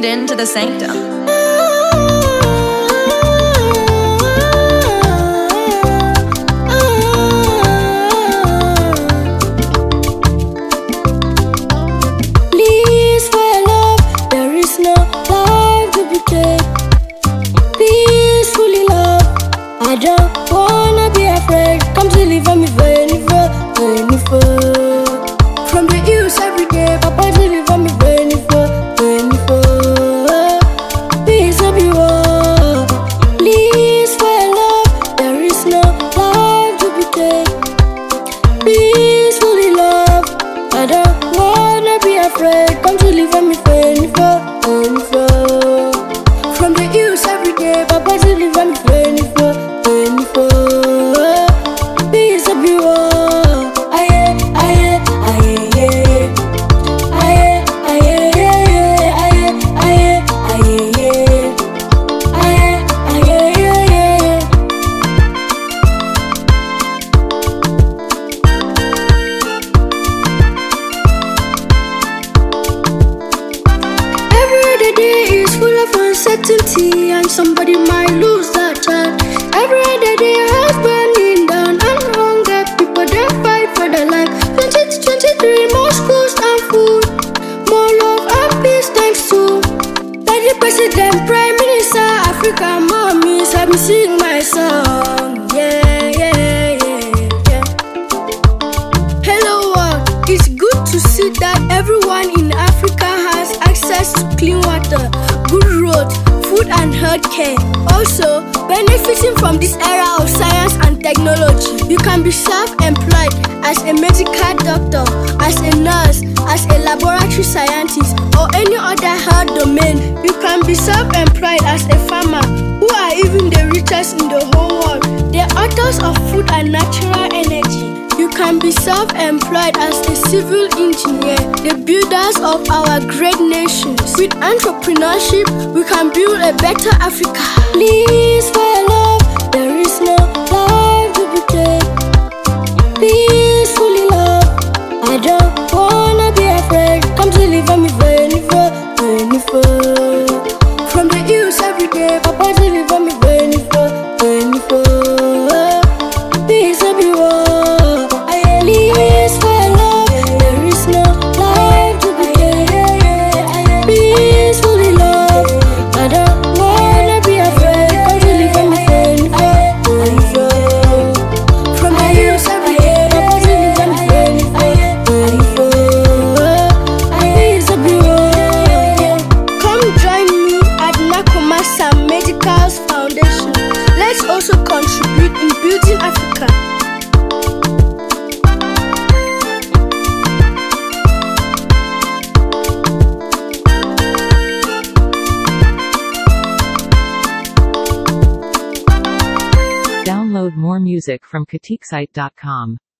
tuned in to The Sanctum. I don't wanna be afraid. Come deliver me, Venifer. From the hills every day, Papa deliver me, Venifer. Peace of you all. Please for love, there is no life to be taken. Peacefully love, I don't wanna be afraid. Come deliver me, Venifer. From the hills every day, Papa deliver me, Venifer. Peace of you all. Aye, aye, aye, aye. Aye, aye, aye, aye, aye, aye. Aye, aye, aye. Every day is full of uncertainty, and somebody might lose that child. Every day has burning down and hunger. People they fight for their life. 2023, more schools and food, more love and peace. Thanks to the President, Prime Minister, Africa, mommies, let me sing my song. Yeah, yeah, yeah, yeah. Hello world, it's good to see that everyone in Africa has access to clean water, good roads, food and health care. Also, benefiting from this era of science and technology, you can be self-employed as a medical doctor, as a nurse, as a laboratory scientist, or any other health domain. You can be self-employed as a farmer, who are even the richest in the whole world, the authors of food and natural energy. You can be self-employed as a civil engineer, the builders of our great nations. With entrepreneurship, we can build a better Africa. Please, for love, there is no life to be taken. Peacefully love, I don't wanna be afraid. Come deliver me, Venifer. From the hills every day, Papa deliver me, Venifer. Peace of you all. Please for love, there is no life to be taken. Peacefully love, I don't wanna be afraid. Come deliver me, Venifer. From the hills every day, Papa deliver me, Venifer. Peace of you all. Come join me at Nakomasa Medicals Foundation. Let's also contribute in building Africa. Download more music from KatikSite.com.